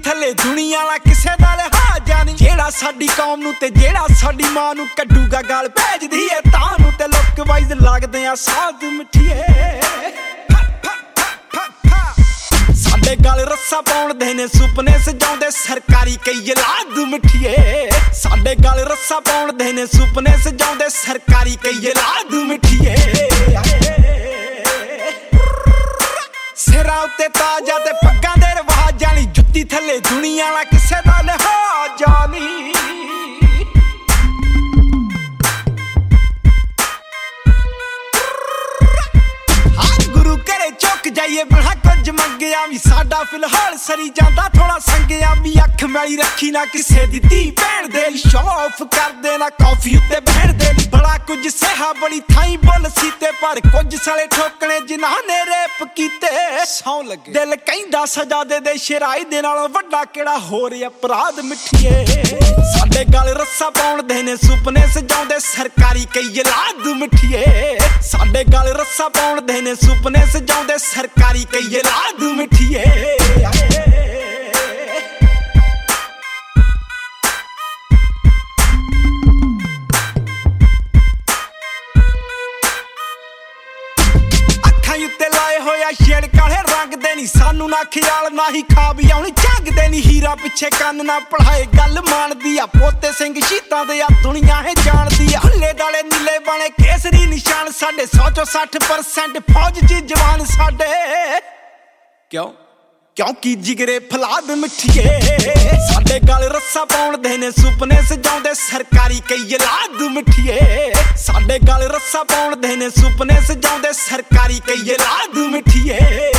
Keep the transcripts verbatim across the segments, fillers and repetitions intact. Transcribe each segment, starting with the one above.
थले दुनिया ला किसे दा लिहाजा नहीं। जेड़ा साडी कौम नू ते जेड़ा साडी मां नू कड्डूगा गाल भेजदी है तानू ते लुक वाइज लगदे आ साध मिठिए। साडे गल रस्सा पाउण दे ने सुपने सजाउंदे सरकारी कई औलाद मिठिए। साडे गल रस्सा पाउण दे ने सुपने सजाउंदे सरकारी कई औलाद मिठिए। सिरा उत्ते ताजा ते पग्गां दे रवाजां नी जुत्ती थले दुनिया ला किसे दा लिहाजा नहीं। गुरु घरे चुक जाइए बड़ा कुछ मंगिया भी साडा फिलहाल सरी जांदा थोड़ा संगिया भी। अख मैली रखी ना किसे दी धी भैण दे शो ऑफ कर देना कॉफी उत्ते बहण दे। बड़ा कुछ सहा बड़ी थाई बोल सीते पर कुछ साले ठोकने जिन्हां ने रेप कीते सौ लगे। दिल कहंदा सजा दे दे शराई दे नालों वड्डा केड़ा होर अपराध मिठिए। साडे गल रस्सा पाउण दे ने सुपने सजाउंदे सरकारी कई औलाद मिठिए। साडे गल रस्सा पाउण दे ने सुपने सजाउंदे सरकारी कई औलाद मिठिए। उत्ते लाए होया शेड़ काले रंग दे नी सानू ना ख्याल ना ही खा भी आउणी झंग दे नी। हीरा पिछे कंन ना पढ़ाए गल मानदी आ पोते सिंह शीतां दे आ दुनिया है जानदी आ। हुल्ले डाले नीले बने केसरी निशान साडे सौ चो साठ परसेंट फौज च जवान साडे। क्यों क्योंकि जिगरे फलाद मिठिए। साडे गल रस्सा पाउण दे ने सुपने सजाउंदे सरकारी कई औलाद मिठिए। साडे गल रस्सा पाउण दे ने सुपने सजाउंदे सरकारी कई औलाद मिठिए।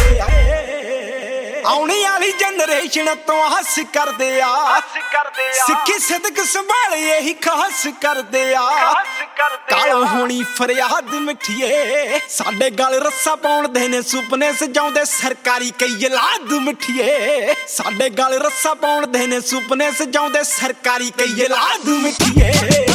आउणी वाली जनरेशन तो हस करदे आ सिक्खी सिदक संभाले यही खास करदे आ। कालो होनी फरियाद मिठिए। साडे गल रस्सा पाउण दे ने सुपने सजाउंदे सरकारी कई औलाद मिठिए। साडे गल रस्सा पाउण दे ने सुपने सजाउंदे सरकारी कई औलाद मिठिए।